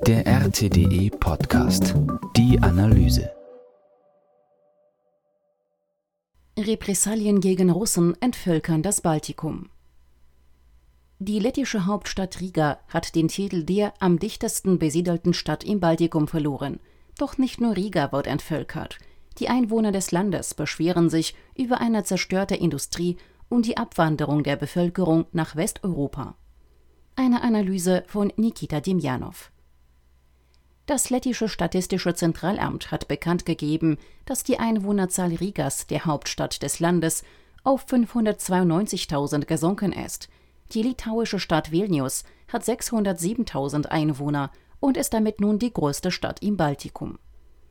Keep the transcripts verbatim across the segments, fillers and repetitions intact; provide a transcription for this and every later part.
Der R T D E-Podcast. Die Analyse. Repressalien gegen Russen entvölkern das Baltikum. Die lettische Hauptstadt Riga hat den Titel der am dichtesten besiedelten Stadt im Baltikum verloren. Doch nicht nur Riga wird entvölkert. Die Einwohner des Landes beschweren sich über eine zerstörte Industrie und die Abwanderung der Bevölkerung nach Westeuropa. Eine Analyse von Nikita Demjanov. Das lettische Statistische Zentralamt hat bekannt gegeben, dass die Einwohnerzahl Rigas, der Hauptstadt des Landes, auf fünfhundertzweiundneunzigtausend gesunken ist. Die litauische Stadt Vilnius hat sechshundertsiebentausend Einwohner und ist damit nun die größte Stadt im Baltikum.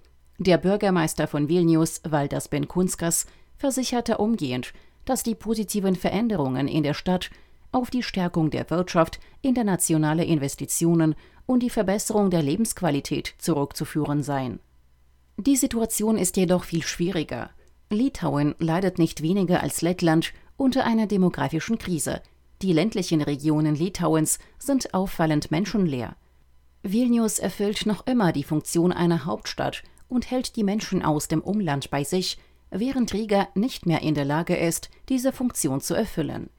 Der Bürgermeister von Vilnius, Valdas Benkunskas, versicherte umgehend, dass die positiven Veränderungen in der Stadt auf die Stärkung der Wirtschaft, internationale Investitionen und die Verbesserung der Lebensqualität zurückzuführen seien. Die Situation ist jedoch viel schwieriger. Litauen leidet nicht weniger als Lettland unter einer demografischen Krise. Die ländlichen Regionen Litauens sind auffallend menschenleer. Vilnius erfüllt noch immer die Funktion einer Hauptstadt und hält die Menschen aus dem Umland bei sich, während Riga nicht mehr in der Lage ist, diese Funktion zu erfüllen.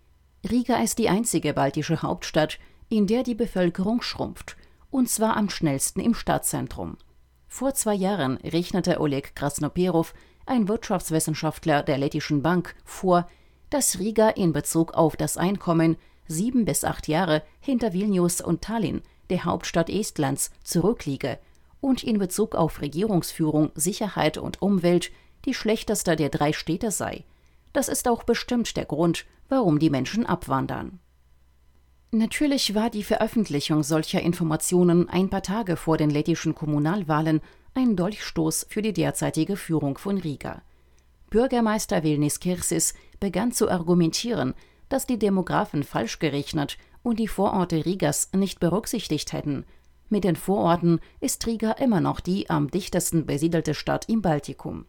Riga ist die einzige baltische Hauptstadt, in der die Bevölkerung schrumpft, und zwar am schnellsten im Stadtzentrum. Vor zwei Jahren rechnete Oleg Krasnoperov, ein Wirtschaftswissenschaftler der Lettischen Bank, vor, dass Riga in Bezug auf das Einkommen sieben bis acht Jahre hinter Vilnius und Tallinn, der Hauptstadt Estlands, zurückliege und in Bezug auf Regierungsführung, Sicherheit und Umwelt die schlechteste der drei Städte sei. Das ist auch bestimmt der Grund, warum die Menschen abwandern. Natürlich war die Veröffentlichung solcher Informationen ein paar Tage vor den lettischen Kommunalwahlen ein Dolchstoß für die derzeitige Führung von Riga. Bürgermeister Vilnis Kirsis begann zu argumentieren, dass die Demografen falsch gerechnet und die Vororte Rigas nicht berücksichtigt hätten. Mit den Vororten ist Riga immer noch die am dichtesten besiedelte Stadt im Baltikum.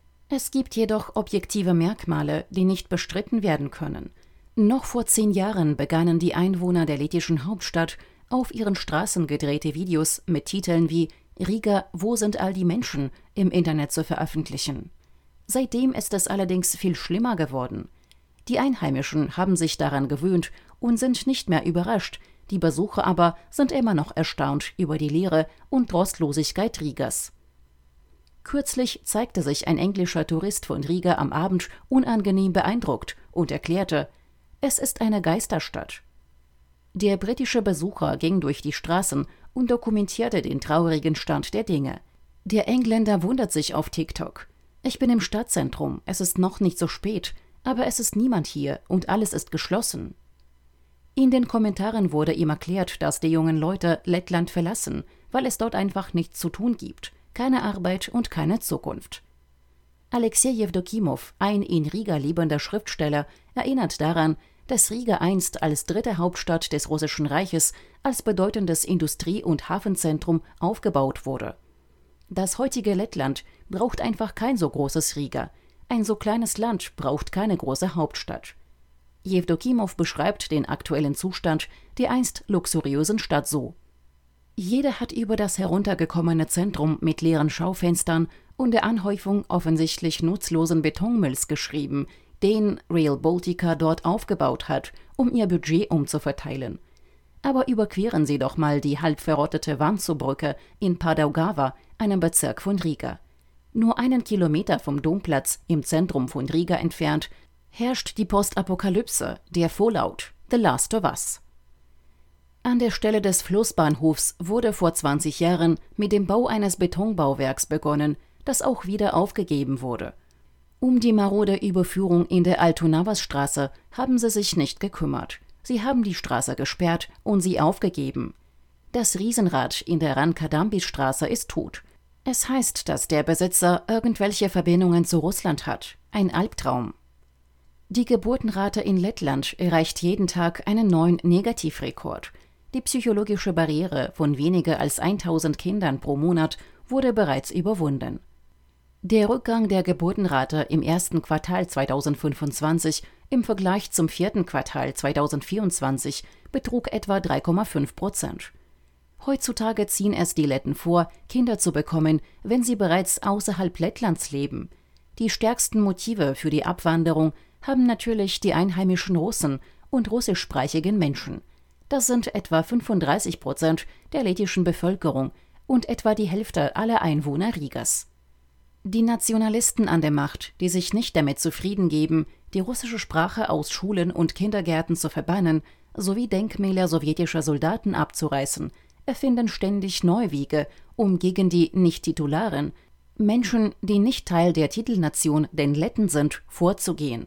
Es gibt jedoch objektive Merkmale, die nicht bestritten werden können. Noch vor zehn Jahren begannen die Einwohner der lettischen Hauptstadt auf ihren Straßen gedrehte Videos mit Titeln wie »Riga, wo sind all die Menschen?« im Internet zu veröffentlichen. Seitdem ist es allerdings viel schlimmer geworden. Die Einheimischen haben sich daran gewöhnt und sind nicht mehr überrascht, die Besucher aber sind immer noch erstaunt über die Leere und Trostlosigkeit Rigas. Kürzlich zeigte sich ein englischer Tourist von Riga am Abend unangenehm beeindruckt und erklärte, es ist eine Geisterstadt. Der britische Besucher ging durch die Straßen und dokumentierte den traurigen Stand der Dinge. Der Engländer wundert sich auf TikTok. Ich bin im Stadtzentrum, es ist noch nicht so spät, aber es ist niemand hier und alles ist geschlossen. In den Kommentaren wurde ihm erklärt, dass die jungen Leute Lettland verlassen, weil es dort einfach nichts zu tun gibt. Keine Arbeit und keine Zukunft. Alexei Jewdokimow, ein in Riga lebender Schriftsteller, erinnert daran, dass Riga einst als dritte Hauptstadt des Russischen Reiches als bedeutendes Industrie- und Hafenzentrum aufgebaut wurde. Das heutige Lettland braucht einfach kein so großes Riga. Ein so kleines Land braucht keine große Hauptstadt. Jewdokimow beschreibt den aktuellen Zustand der einst luxuriösen Stadt so: Jeder hat über das heruntergekommene Zentrum mit leeren Schaufenstern und der Anhäufung offensichtlich nutzlosen Betonmülls geschrieben, den Rail Baltica dort aufgebaut hat, um ihr Budget umzuverteilen. Aber überqueren Sie doch mal die halb verrottete Wanzo-Brücke in Padaugava, einem Bezirk von Riga. Nur einen Kilometer vom Domplatz im Zentrum von Riga entfernt herrscht die Postapokalypse, der Fallout, The Last of Us. An der Stelle des Flussbahnhofs wurde vor zwanzig Jahren mit dem Bau eines Betonbauwerks begonnen, das auch wieder aufgegeben wurde. Um die marode Überführung in der Altonavas-Straße haben sie sich nicht gekümmert. Sie haben die Straße gesperrt und sie aufgegeben. Das Riesenrad in der Rankadambis-Straße ist tot. Es heißt, dass der Besitzer irgendwelche Verbindungen zu Russland hat. Ein Albtraum. Die Geburtenrate in Lettland erreicht jeden Tag einen neuen Negativrekord. Die psychologische Barriere von weniger als tausend Kindern pro Monat wurde bereits überwunden. Der Rückgang der Geburtenrate im ersten Quartal zweitausendfünfundzwanzig im Vergleich zum vierten Quartal zweitausendvierundzwanzig betrug etwa drei Komma fünf Prozent. Heutzutage ziehen es die Letten vor, Kinder zu bekommen, wenn sie bereits außerhalb Lettlands leben. Die stärksten Motive für die Abwanderung haben natürlich die einheimischen Russen und russischsprachigen Menschen. Das sind etwa fünfunddreißig Prozent der lettischen Bevölkerung und etwa die Hälfte aller Einwohner Rigas. Die Nationalisten an der Macht, die sich nicht damit zufrieden geben, die russische Sprache aus Schulen und Kindergärten zu verbannen, sowie Denkmäler sowjetischer Soldaten abzureißen, erfinden ständig neue Wege, um gegen die Nicht-Titularen, Menschen, die nicht Teil der Titelnation, den Letten sind, vorzugehen.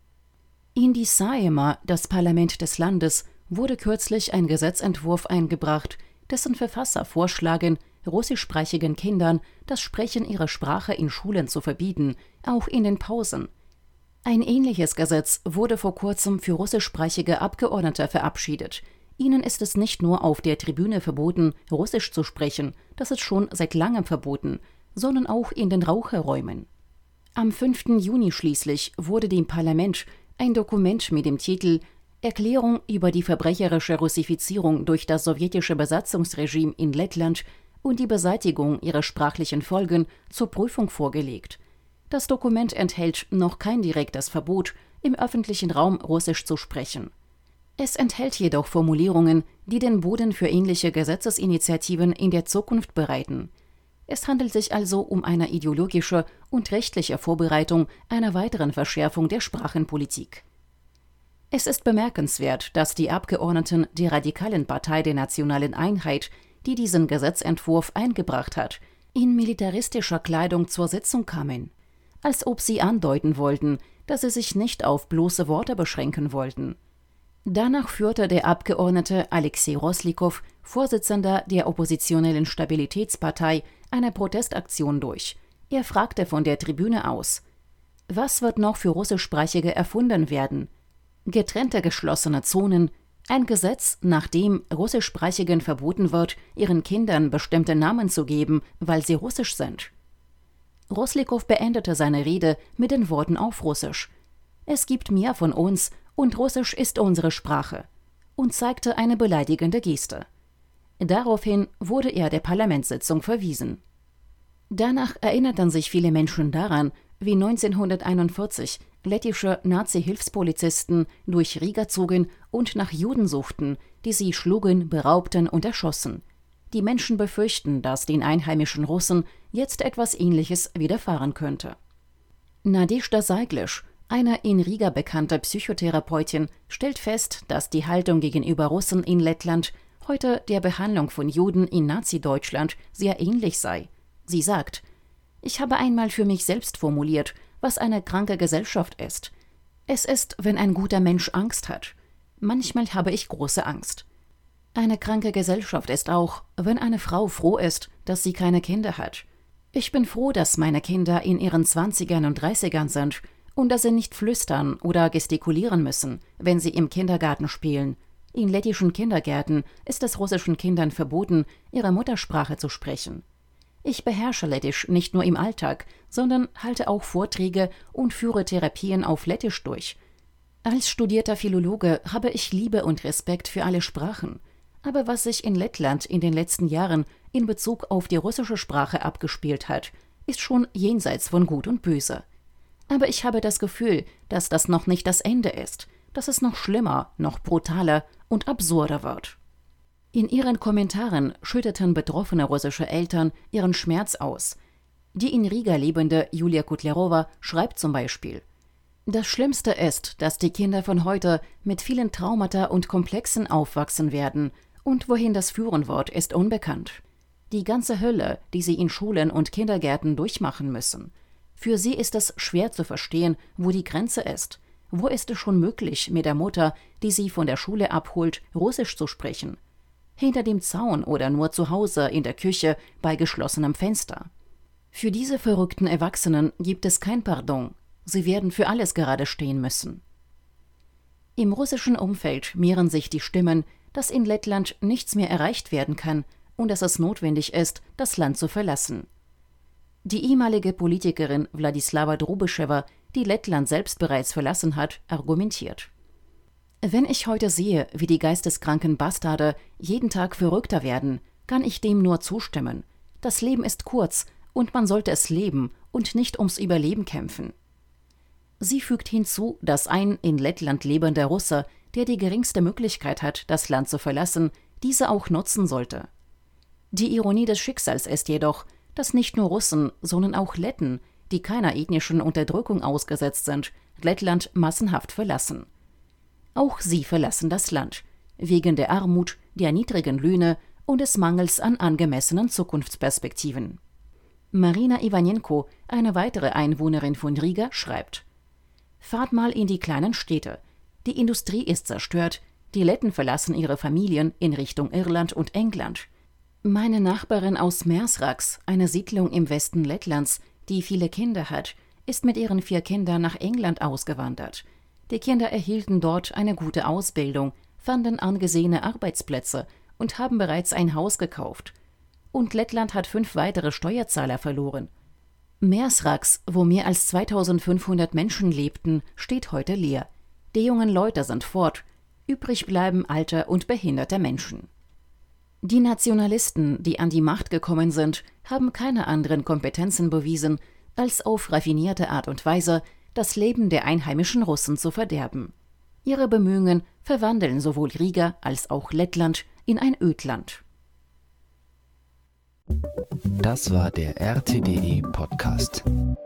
In die Saeima, das Parlament des Landes, wurde kürzlich ein Gesetzentwurf eingebracht, dessen Verfasser vorschlagen, russischsprachigen Kindern das Sprechen ihrer Sprache in Schulen zu verbieten, auch in den Pausen. Ein ähnliches Gesetz wurde vor kurzem für russischsprachige Abgeordnete verabschiedet. Ihnen ist es nicht nur auf der Tribüne verboten, Russisch zu sprechen, das ist schon seit langem verboten, sondern auch in den Raucherräumen. Am fünften Juni schließlich wurde dem Parlament ein Dokument mit dem Titel »Erklärung über die verbrecherische Russifizierung durch das sowjetische Besatzungsregime in Lettland und die Beseitigung ihrer sprachlichen Folgen« zur Prüfung vorgelegt. Das Dokument enthält noch kein direktes Verbot, im öffentlichen Raum Russisch zu sprechen. Es enthält jedoch Formulierungen, die den Boden für ähnliche Gesetzesinitiativen in der Zukunft bereiten. Es handelt sich also um eine ideologische und rechtliche Vorbereitung einer weiteren Verschärfung der Sprachenpolitik. Es ist bemerkenswert, dass die Abgeordneten der radikalen Partei der Nationalen Einheit, die diesen Gesetzentwurf eingebracht hat, in militaristischer Kleidung zur Sitzung kamen, als ob sie andeuten wollten, dass sie sich nicht auf bloße Worte beschränken wollten. Danach führte der Abgeordnete Alexei Roslikow, Vorsitzender der oppositionellen Stabilitätspartei, eine Protestaktion durch. Er fragte von der Tribüne aus: Was wird noch für Russischsprachige erfunden werden? Getrennte geschlossene Zonen, ein Gesetz, nach dem Russischsprachigen verboten wird, ihren Kindern bestimmte Namen zu geben, weil sie russisch sind. Roslikow beendete seine Rede mit den Worten auf Russisch: Es gibt mehr von uns und Russisch ist unsere Sprache, und zeigte eine beleidigende Geste. Daraufhin wurde er der Parlamentssitzung verwiesen. Danach erinnerten sich viele Menschen daran, wie neunzehnhunderteinundvierzig lettische Nazi-Hilfspolizisten durch Riga zogen und nach Juden suchten, die sie schlugen, beraubten und erschossen. Die Menschen befürchten, dass den einheimischen Russen jetzt etwas Ähnliches widerfahren könnte. Nadezhda Seiglisch, eine in Riga bekannte Psychotherapeutin, stellt fest, dass die Haltung gegenüber Russen in Lettland heute der Behandlung von Juden in Nazi-Deutschland sehr ähnlich sei. Sie sagt: Ich habe einmal für mich selbst formuliert, was eine kranke Gesellschaft ist. Es ist, wenn ein guter Mensch Angst hat. Manchmal habe ich große Angst. Eine kranke Gesellschaft ist auch, wenn eine Frau froh ist, dass sie keine Kinder hat. Ich bin froh, dass meine Kinder in ihren Zwanzigern und Dreißigern sind und dass sie nicht flüstern oder gestikulieren müssen, wenn sie im Kindergarten spielen. In lettischen Kindergärten ist es russischen Kindern verboten, ihre Muttersprache zu sprechen. Ich beherrsche Lettisch nicht nur im Alltag, sondern halte auch Vorträge und führe Therapien auf Lettisch durch. Als studierter Philologe habe ich Liebe und Respekt für alle Sprachen. Aber was sich in Lettland in den letzten Jahren in Bezug auf die russische Sprache abgespielt hat, ist schon jenseits von Gut und Böse. Aber ich habe das Gefühl, dass das noch nicht das Ende ist, dass es noch schlimmer, noch brutaler und absurder wird. In ihren Kommentaren schütteten betroffene russische Eltern ihren Schmerz aus. Die in Riga lebende Julia Kutlerowa schreibt zum Beispiel: Das Schlimmste ist, dass die Kinder von heute mit vielen Traumata und Komplexen aufwachsen werden, und wohin das führen wird, ist unbekannt. Die ganze Hölle, die sie in Schulen und Kindergärten durchmachen müssen. Für sie ist es schwer zu verstehen, wo die Grenze ist. Wo ist es schon möglich, mit der Mutter, die sie von der Schule abholt, Russisch zu sprechen? Hinter dem Zaun oder nur zu Hause in der Küche bei geschlossenem Fenster. Für diese verrückten Erwachsenen gibt es kein Pardon. Sie werden für alles gerade stehen müssen. Im russischen Umfeld mehren sich die Stimmen, dass in Lettland nichts mehr erreicht werden kann und dass es notwendig ist, das Land zu verlassen. Die ehemalige Politikerin Wladislawa Drubeschewa, die Lettland selbst bereits verlassen hat, argumentiert: Wenn ich heute sehe, wie die geisteskranken Bastarde jeden Tag verrückter werden, kann ich dem nur zustimmen. Das Leben ist kurz und man sollte es leben und nicht ums Überleben kämpfen. Sie fügt hinzu, dass ein in Lettland lebender Russe, der die geringste Möglichkeit hat, das Land zu verlassen, diese auch nutzen sollte. Die Ironie des Schicksals ist jedoch, dass nicht nur Russen, sondern auch Letten, die keiner ethnischen Unterdrückung ausgesetzt sind, Lettland massenhaft verlassen. Auch sie verlassen das Land, wegen der Armut, der niedrigen Löhne und des Mangels an angemessenen Zukunftsperspektiven. Marina Iwanenko, eine weitere Einwohnerin von Riga, schreibt: Fahrt mal in die kleinen Städte. Die Industrie ist zerstört, die Letten verlassen ihre Familien in Richtung Irland und England. Meine Nachbarin aus Mersrax, eine Siedlung im Westen Lettlands, die viele Kinder hat, ist mit ihren vier Kindern nach England ausgewandert. Die Kinder erhielten dort eine gute Ausbildung, fanden angesehene Arbeitsplätze und haben bereits ein Haus gekauft. Und Lettland hat fünf weitere Steuerzahler verloren. Mersrax, wo mehr als zweitausendfünfhundert Menschen lebten, steht heute leer. Die jungen Leute sind fort. Übrig bleiben alte und behinderte Menschen. Die Nationalisten, die an die Macht gekommen sind, haben keine anderen Kompetenzen bewiesen, als auf raffinierte Art und Weise das Leben der einheimischen Russen zu verderben. Ihre Bemühungen verwandeln sowohl Riga als auch Lettland in ein Ödland. Das war der R T D E Podcast.